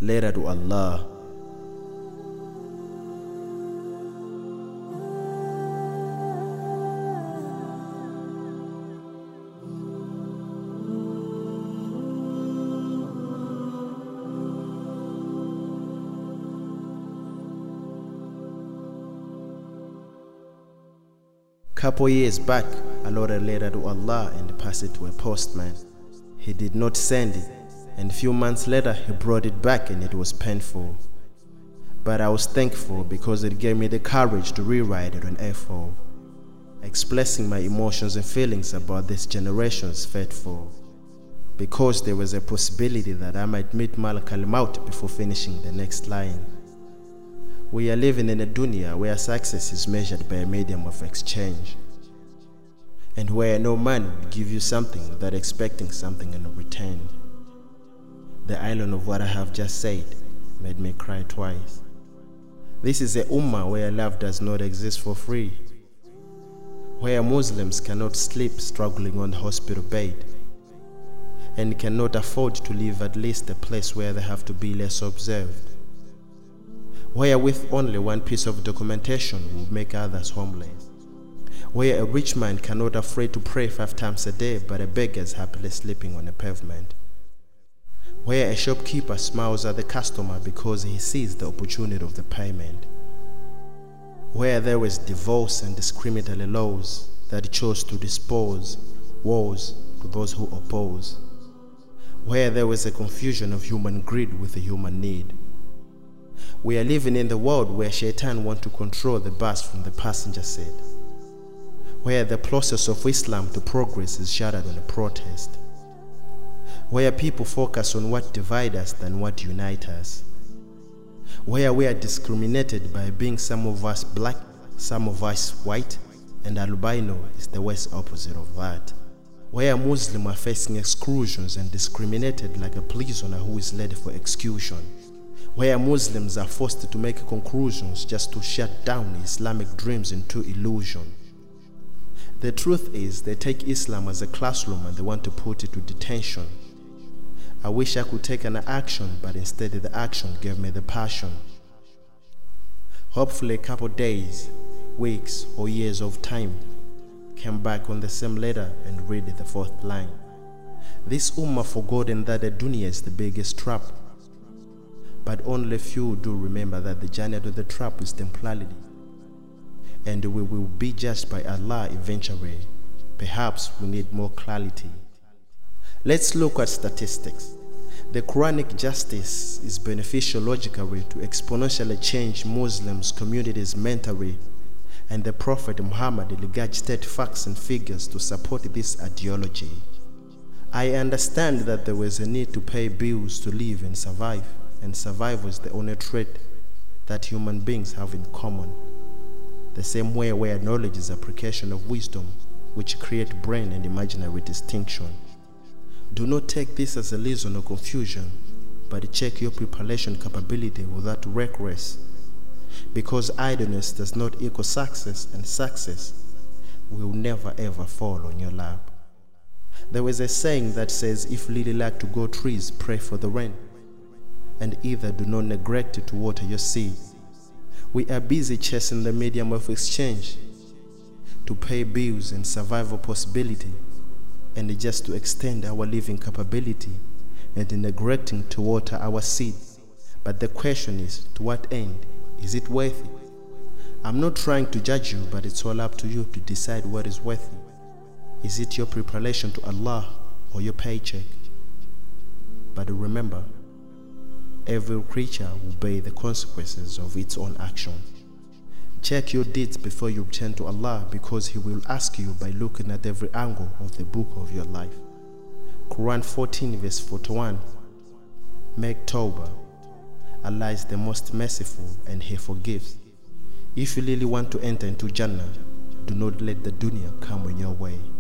Later to Allah. Couple years back, I wrote a letter to Allah and passed it to a postman. He did not send it, and a few months later he brought it back and it was painful. But I was thankful because it gave me the courage to rewrite it on A4, expressing my emotions and feelings about this generation's faithful, because there was a possibility that I might meet Malak al-Maut before finishing the next line. We are living in a dunya where success is measured by a medium of exchange, and where no man will give you something without expecting something in return. The island of what I have just said made me cry twice. This is a ummah where love does not exist for free, where Muslims cannot sleep struggling on the hospital bed, and cannot afford to live at least a place where they have to be less observed, where with only one piece of documentation will make others homeless, where a rich man cannot afford to pray 5 times a day but a beggar is happily sleeping on a pavement, where a shopkeeper smiles at the customer because he sees the opportunity of the payment, where there is divorce and discriminatory laws that chose to dispose wars to those who oppose, where there is a confusion of human greed with a human need. We are living in the world where Shaitan wants to control the bus from the passenger seat, where the process of Islam to progress is shattered on a protest, where people focus on what divides us than what unites us, where we are discriminated by being some of us black, some of us white, and albino is the worst opposite of that, where Muslims are facing exclusions and discriminated like a prisoner who is led for execution, where Muslims are forced to make conclusions just to shut down Islamic dreams into illusion. The truth is, they take Islam as a classroom and they want to put it to detention. I wish I could take an action, but instead the action gave me the passion. Hopefully a couple days, weeks, or years of time, came back on the same letter and read the 4th line. This ummah forgotten that the dunya is the biggest trap, but only few do remember that the journey to the trap is temporality, and we will be judged by Allah eventually. Perhaps we need more clarity. Let's look at statistics. The Quranic justice is beneficial logically to exponentially change Muslims' communities mentally, and the Prophet Muhammad regurgitated facts and figures to support this ideology. I understand that there was a need to pay bills to live and survive, and survival is the only trait that human beings have in common. The same way where knowledge is application of wisdom, which create brain and imaginary distinction. Do not take this as a reason or confusion, but check your preparation capability without reckless, because idleness does not equal success, and success will never ever fall on your lap. There is a saying that says, if you really like to grow trees, pray for the rain, and either do not neglect to water your seed. We are busy chasing the medium of exchange to pay bills and survival possibility, and just to extend our living capability, and neglecting to water our seed. But the question is, to what end? Is it worthy? I'm not trying to judge you, but it's all up to you to decide what is worthy. Is it your preparation to Allah or your paycheck? But remember, every creature will bear the consequences of its own action. Check your deeds before you turn to Allah, because He will ask you by looking at every angle of the book of your life. Quran 14 verse 41. Make Tawbah. Allah is the most merciful and He forgives. If you really want to enter into Jannah, do not let the dunya come in your way.